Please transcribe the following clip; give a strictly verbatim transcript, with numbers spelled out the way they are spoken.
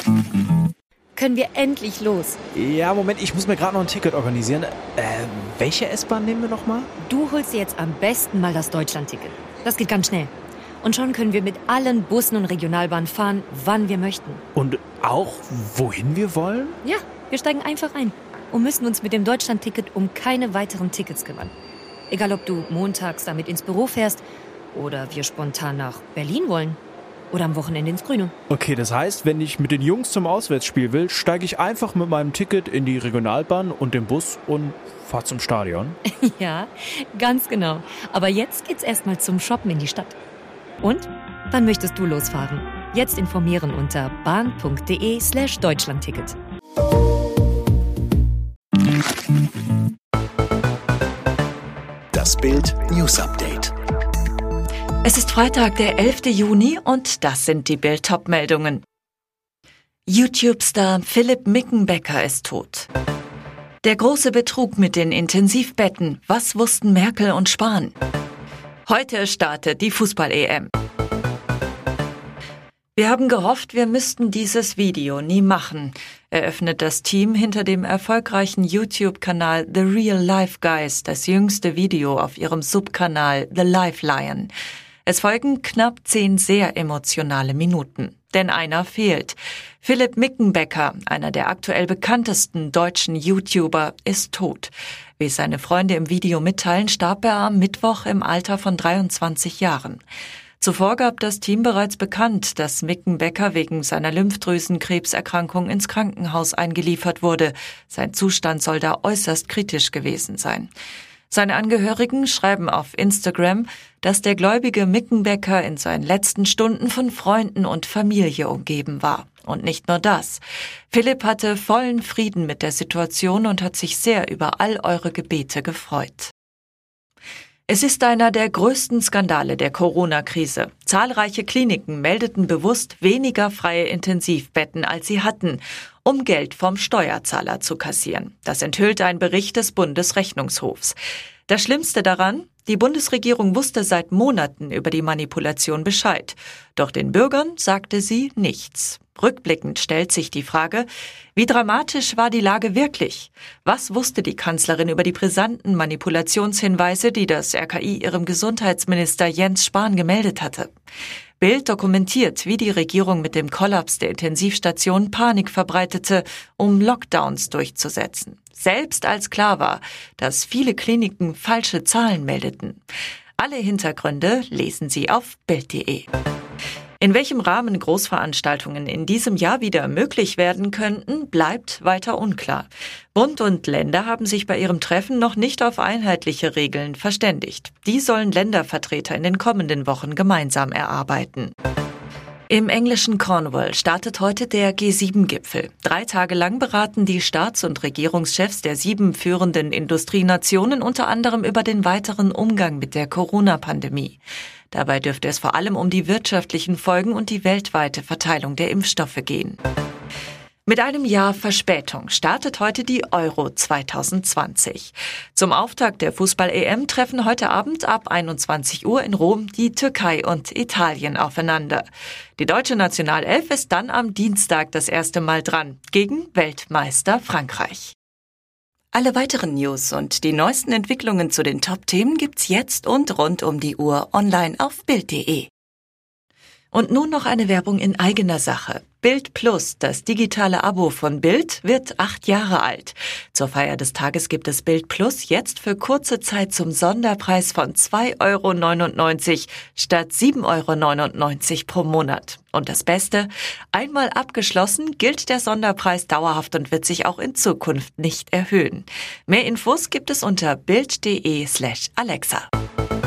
Können wir endlich los? Ja, Moment, ich muss mir gerade noch ein Ticket organisieren. Äh, welche S-Bahn nehmen wir nochmal? Du holst dir jetzt am besten mal das Deutschland-Ticket. Das geht ganz schnell. Und schon können wir mit allen Bussen und Regionalbahnen fahren, wann wir möchten. Und auch, wohin wir wollen? Ja, wir steigen einfach ein und müssen uns mit dem Deutschland-Ticket um keine weiteren Tickets kümmern. Egal, ob du montags damit ins Büro fährst oder wir spontan nach Berlin wollen. Oder am Wochenende ins Grüne. Okay, das heißt, wenn ich mit den Jungs zum Auswärtsspiel will, steige ich einfach mit meinem Ticket in die Regionalbahn und den Bus und fahre zum Stadion. Ja, ganz genau. Aber jetzt geht's erstmal zum Shoppen in die Stadt. Und? Wann möchtest du losfahren? Jetzt informieren unter bahn.de slash Deutschlandticket. Das Bild News Update. Es ist Freitag, der elfte Juni und das sind die Bild-Top-Meldungen. YouTube-Star Philipp Mickenbecker ist tot. Der große Betrug mit den Intensivbetten. Was wussten Merkel und Spahn? Heute startet die Fußball-E M. Wir haben gehofft, wir müssten dieses Video nie machen, eröffnet das Team hinter dem erfolgreichen YouTube-Kanal The Real Life Guys das jüngste Video auf ihrem Subkanal The Life Lion. Es folgen knapp zehn sehr emotionale Minuten. Denn einer fehlt. Philipp Mickenbecker, einer der aktuell bekanntesten deutschen YouTuber, ist tot. Wie seine Freunde im Video mitteilen, starb er am Mittwoch im Alter von dreiundzwanzig Jahren. Zuvor gab das Team bereits bekannt, dass Mickenbecker wegen seiner Lymphdrüsenkrebserkrankung ins Krankenhaus eingeliefert wurde. Sein Zustand soll da äußerst kritisch gewesen sein. Seine Angehörigen schreiben auf Instagram, dass der gläubige Mickenbecker in seinen letzten Stunden von Freunden und Familie umgeben war. Und nicht nur das. Philipp hatte vollen Frieden mit der Situation und hat sich sehr über all eure Gebete gefreut. Es ist einer der größten Skandale der Corona-Krise. Zahlreiche Kliniken meldeten bewusst weniger freie Intensivbetten, als sie hatten, um Geld vom Steuerzahler zu kassieren. Das enthüllt ein Bericht des Bundesrechnungshofs. Das Schlimmste daran, die Bundesregierung wusste seit Monaten über die Manipulation Bescheid. Doch den Bürgern sagte sie nichts. Rückblickend stellt sich die Frage, wie dramatisch war die Lage wirklich? Was wusste die Kanzlerin über die brisanten Manipulationshinweise, die das R K I ihrem Gesundheitsminister Jens Spahn gemeldet hatte? Bild dokumentiert, wie die Regierung mit dem Kollaps der Intensivstationen Panik verbreitete, um Lockdowns durchzusetzen. Selbst als klar war, dass viele Kliniken falsche Zahlen meldeten. Alle Hintergründe lesen Sie auf bild punkt de. In welchem Rahmen Großveranstaltungen in diesem Jahr wieder möglich werden könnten, bleibt weiter unklar. Bund und Länder haben sich bei ihrem Treffen noch nicht auf einheitliche Regeln verständigt. Die sollen Ländervertreter in den kommenden Wochen gemeinsam erarbeiten. Im englischen Cornwall startet heute der G sieben Gipfel. Drei Tage lang beraten die Staats- und Regierungschefs der sieben führenden Industrienationen unter anderem über den weiteren Umgang mit der Corona-Pandemie. Dabei dürfte es vor allem um die wirtschaftlichen Folgen und die weltweite Verteilung der Impfstoffe gehen. Mit einem Jahr Verspätung startet heute die Euro zwanzig zwanzig. Zum Auftakt der Fußball-E M treffen heute Abend ab einundzwanzig Uhr in Rom die Türkei und Italien aufeinander. Die deutsche Nationalelf ist dann am Dienstag das erste Mal dran gegen Weltmeister Frankreich. Alle weiteren News und die neuesten Entwicklungen zu den Top-Themen gibt's jetzt und rund um die Uhr online auf bild punkt de. Und nun noch eine Werbung in eigener Sache. Bild Plus, das digitale Abo von Bild, wird acht Jahre alt. Zur Feier des Tages gibt es Bild Plus jetzt für kurze Zeit zum Sonderpreis von zwei Euro neunundneunzig statt sieben Euro neunundneunzig pro Monat. Und das Beste, einmal abgeschlossen, gilt der Sonderpreis dauerhaft und wird sich auch in Zukunft nicht erhöhen. Mehr Infos gibt es unter bild punkt de slash Alexa.